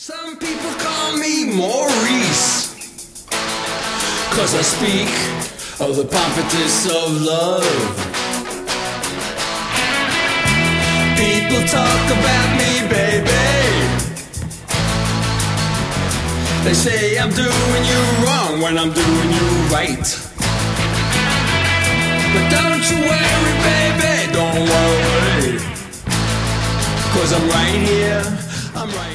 Some people call me Maurice, 'cause I speak of the pompous of love. People talk about me, baby. They say I'm doing you wrong when I'm doing you right. But don't you worry, baby, don't worry, 'cause I'm right here, I'm right